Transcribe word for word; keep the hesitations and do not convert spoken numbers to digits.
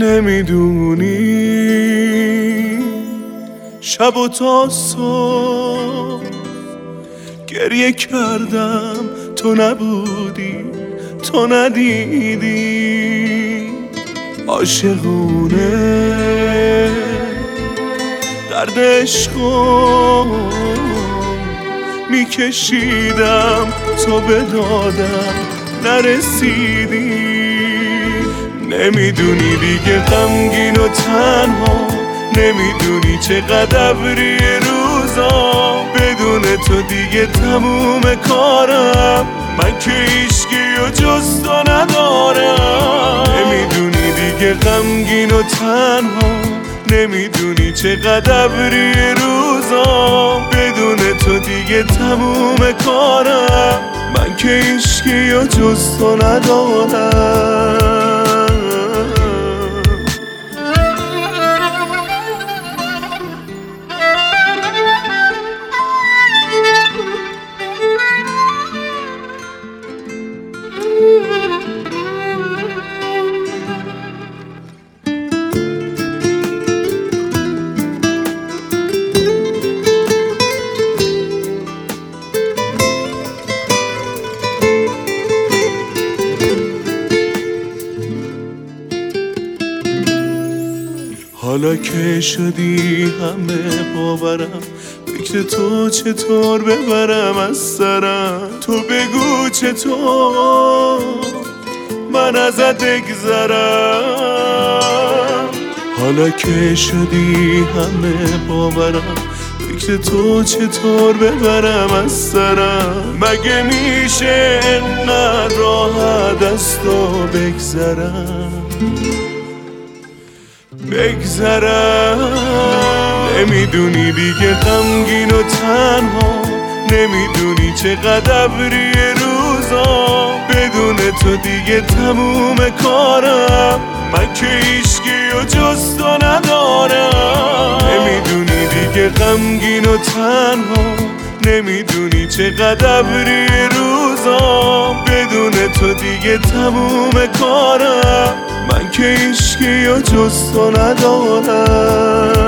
نمیدونی شب و تا صبح گریه کردم، تو نبودی، تو ندیدی. عاشقونه درد عشقم میکشیدم، تو به دادم نرسیدی. نمیدونی دیگه غمگین و تنها، نمیدونی چقدر ابری روزا. بدون تو دیگه تموم کارم، من که هیچکی و جز تو ندارم. نمیدونی دیگه غمگین و تنها، نمیدونی چقدر ابری روزا. بدون تو دیگه تموم کارم، من که هیچکی و جز تو ندارم. حالا که شدی همه باورم، فکر تو چطور ببرم از سرم. تو بگو چطور من ازت بگذرم. حالا که شدی همه باورم، فکر تو چطور ببرم از سرم. مگه میشه انقدر راحت از تو بگذرم بگذرم نمیدونی دیگه غمگین و تنها، نمیدونی چقدر ابری روزا. بدون تو دیگه تموم کارم، من که هیچکی و جز تو ندارم. نمیدونی دیگه غمگین و تنها، نمیدونی چقدر ابری روزا. بدون تو دیگه تموم کارم، من که هیچکی و جز تو ندارم.